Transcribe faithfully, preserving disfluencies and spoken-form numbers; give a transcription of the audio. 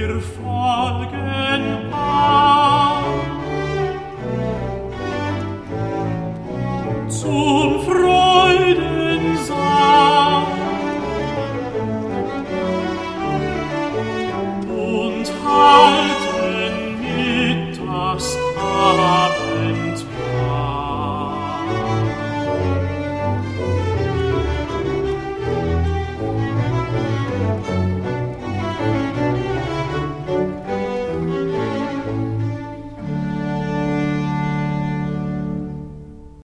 wir folgen an. Zum Freudensaal und halten mittags